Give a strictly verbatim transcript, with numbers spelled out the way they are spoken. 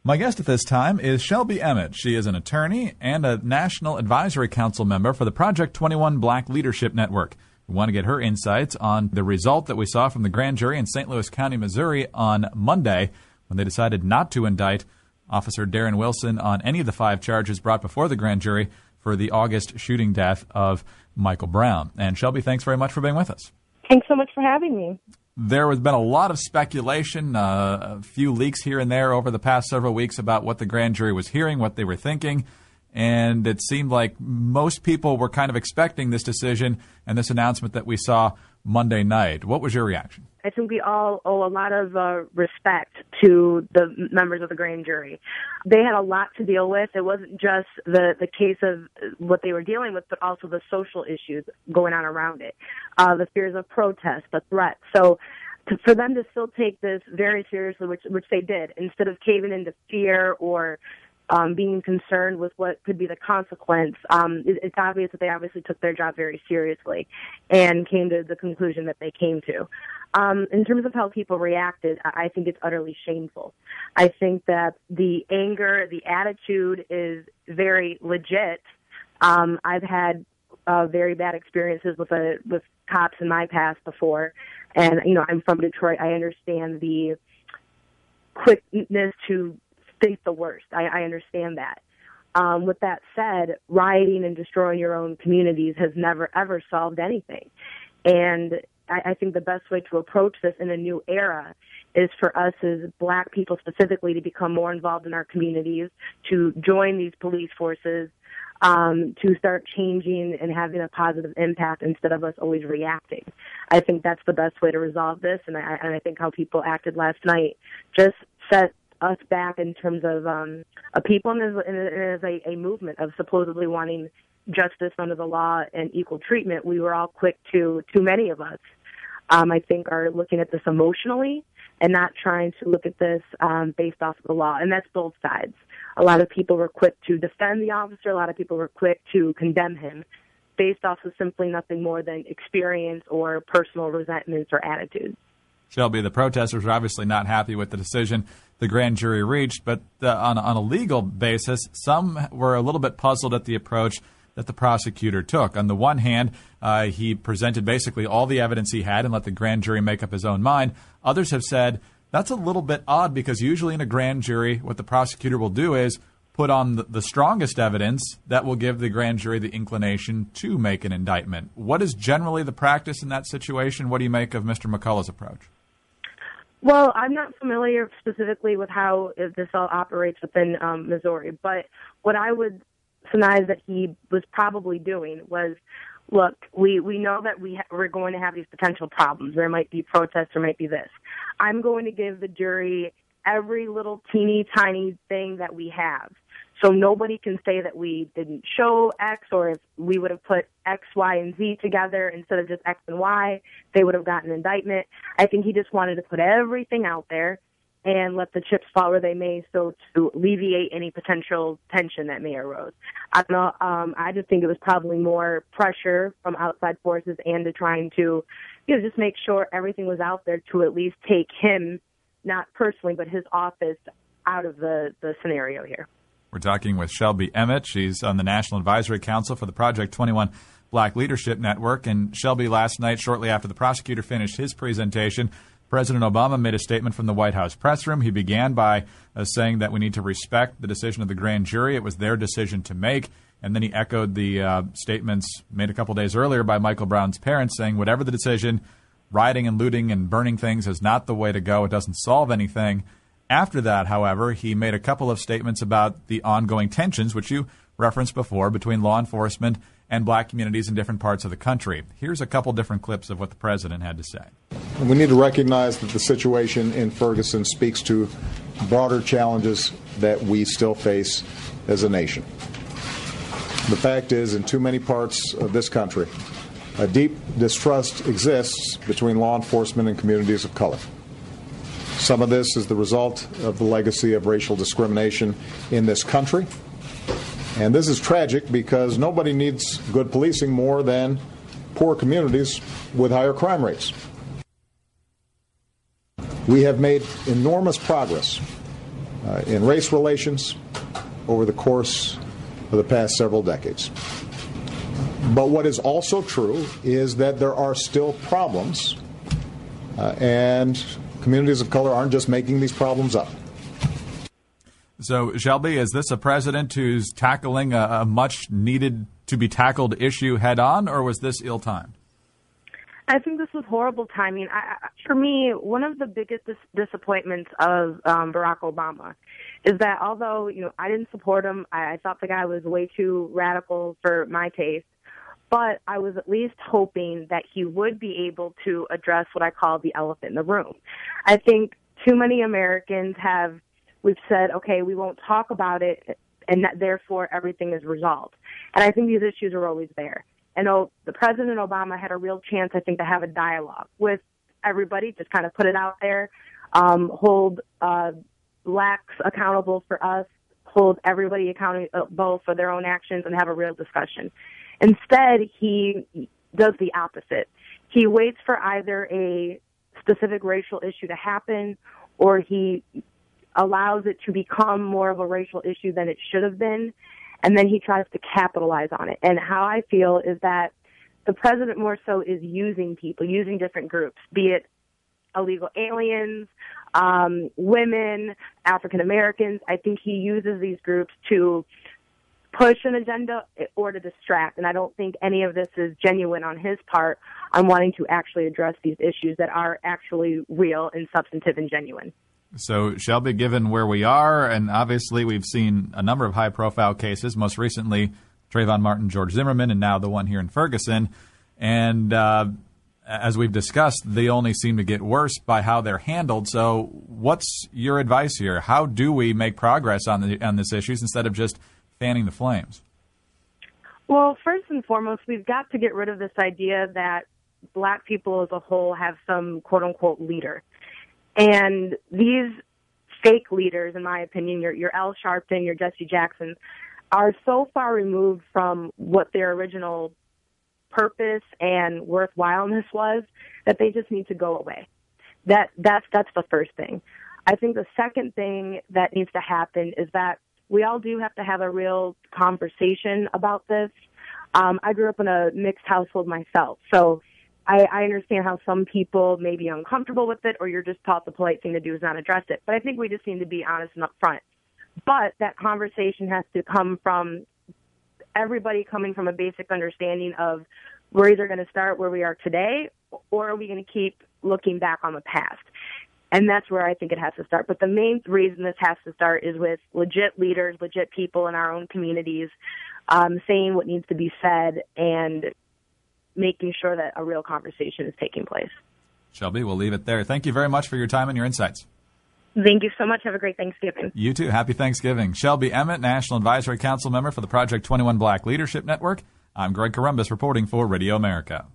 My guest at this time is Shelby Emmett. She is an attorney and a National Advisory Council member for the Project twenty-one Black Leadership Network. We want to get her insights on the result that we saw from the grand jury in Saint Louis County, Missouri on Monday when they decided not to indict Officer Darren Wilson on any of the five charges brought before the grand jury for the August shooting death of Michael Brown. And Shelby, thanks very much for being with us. Thanks so much for having me. There has been a lot of speculation, uh, a few leaks here and there over the past several weeks about what the grand jury was hearing, what they were thinking, and it seemed like most people were kind of expecting this decision and this announcement that we saw Monday night. What was your reaction? I think we all owe a lot of uh, respect to the members of the grand jury. They had a lot to deal with. It wasn't just the, the case of what they were dealing with, but also the social issues going on around it, uh, the fears of protest, the threats. So to, for them to still take this very seriously, which, which they did, instead of caving into fear or Um, being concerned with what could be the consequence, um, it, it's obvious that they obviously took their job very seriously and came to the conclusion that they came to. Um, in terms of how people reacted, I think it's utterly shameful. I think that the anger, the attitude is very legit. Um, I've had uh, very bad experiences with a, with cops in my past before, and you know I'm from Detroit. I understand the quickness to think the worst. I, I understand that. Um, with that said, rioting and destroying your own communities has never, ever solved anything. And I, I think the best way to approach this in a new era is for us as Black people specifically to become more involved in our communities, to join these police forces, um, to start changing and having a positive impact instead of us always reacting. I think that's the best way to resolve this, and I, and I think how people acted last night just set us back in terms of um, a people and as, and as a, a movement of supposedly wanting justice under the law and equal treatment. We were all quick to, too many of us, um, I think, are looking at this emotionally and not trying to look at this um, based off of the law. And that's both sides. A lot of people were quick to defend the officer. A lot of people were quick to condemn him based off of simply nothing more than experience or personal resentments or attitudes. Shelby, the protesters were obviously not happy with the decision the grand jury reached, but uh, on, on a legal basis, some were a little bit puzzled at the approach that the prosecutor took. On the one hand, uh, he presented basically all the evidence he had and let the grand jury make up his own mind. Others have said that's a little bit odd because usually in a grand jury, what the prosecutor will do is put on the, the strongest evidence that will give the grand jury the inclination to make an indictment. What is generally the practice in that situation? What do you make of Mister McCullough's approach? Well, I'm not familiar specifically with how this all operates within um, Missouri, but what I would surmise that he was probably doing was, look, we, we know that we ha- we're going to have these potential problems. There might be protests, there might be this. I'm going to give the jury every little teeny tiny thing that we have. So nobody can say that we didn't show X, or if we would have put X, Y, and Z together instead of just X and Y, they would have gotten an indictment. I think he just wanted to put everything out there and let the chips fall where they may, so to alleviate any potential tension that may arise. I don't know. Um, I just think it was probably more pressure from outside forces and to trying to, you know, just make sure everything was out there to at least take him, not personally, but his office out of the, the scenario here. We're talking with Shelby Emmett. She's on the National Advisory Council for the Project twenty-one Black Leadership Network. And Shelby, last night, shortly after the prosecutor finished his presentation, President Obama made a statement from the White House press room. He began by uh, saying that we need to respect the decision of the grand jury. It was their decision to make. And then he echoed the uh, statements made a couple days earlier by Michael Brown's parents, saying whatever the decision, rioting and looting and burning things is not the way to go. It doesn't solve anything. After that, however, he made a couple of statements about the ongoing tensions, which you referenced before, between law enforcement and Black communities in different parts of the country. Here's a couple different clips of what the president had to say. We need to recognize that the situation in Ferguson speaks to broader challenges that we still face as a nation. The fact is, in too many parts of this country, a deep distrust exists between law enforcement and communities of color. Some of this is the result of the legacy of racial discrimination in this country. And this is tragic because nobody needs good policing more than poor communities with higher crime rates. We have made enormous progress uh, in race relations over the course of the past several decades. But what is also true is that there are still problems, uh, and communities of color aren't just making these problems up. So, Shelby, is this a president who's tackling a, a much-needed-to-be-tackled issue head-on, or was this ill-timed? I think this was horrible timing. I, for me, one of the biggest dis- disappointments of um, Barack Obama is that although, you know, I didn't support him, I, I thought the guy was way too radical for my taste, but I was at least hoping that he would be able to address what I call the elephant in the room. I think too many Americans have, we've said, okay, we won't talk about it, and that therefore everything is resolved. And I think these issues are always there. And oh, the President Obama had a real chance, I think, to have a dialogue with everybody, just kind of put it out there, um, hold uh, blacks accountable for us, hold everybody accountable for their own actions, and have a real discussion. Instead, he does the opposite. He waits for either a specific racial issue to happen, or he allows it to become more of a racial issue than it should have been, and then he tries to capitalize on it. And how I feel is that the president more so is using people, using different groups, be it illegal aliens, um, women, African Americans. I think he uses these groups to push an agenda or to distract. And I don't think any of this is genuine on his part on wanting to actually address these issues that are actually real and substantive and genuine. So, Shelby, given where we are, and obviously we've seen a number of high-profile cases, most recently Trayvon Martin, George Zimmerman, and now the one here in Ferguson, and uh, as we've discussed, they only seem to get worse by how they're handled. So what's your advice here? How do we make progress on the on this issues instead of just fanning the flames? Well, first and foremost, we've got to get rid of this idea that black people as a whole have some quote-unquote leader. And these fake leaders, in my opinion, your, your Al Sharpton, your Jesse Jackson, are so far removed from what their original purpose and worthwhileness was that they just need to go away. That that's that's the first thing. I think the second thing that needs to happen is that we all do have to have a real conversation about this. Um, I grew up in a mixed household myself, so I, I understand how some people may be uncomfortable with it, or you're just taught the polite thing to do is not address it. But I think we just need to be honest and upfront. But that conversation has to come from everybody coming from a basic understanding of we're either going to start where we are today, or are we going to keep looking back on the past? And that's where I think it has to start. But the main reason this has to start is with legit leaders, legit people in our own communities, um, saying what needs to be said and making sure that a real conversation is taking place. Shelby, we'll leave it there. Thank you very much for your time and your insights. Thank you so much. Have a great Thanksgiving. You too. Happy Thanksgiving. Shelby Emmett, National Advisory Council member for the Project twenty-one Black Leadership Network. I'm Greg Columbus reporting for Radio America.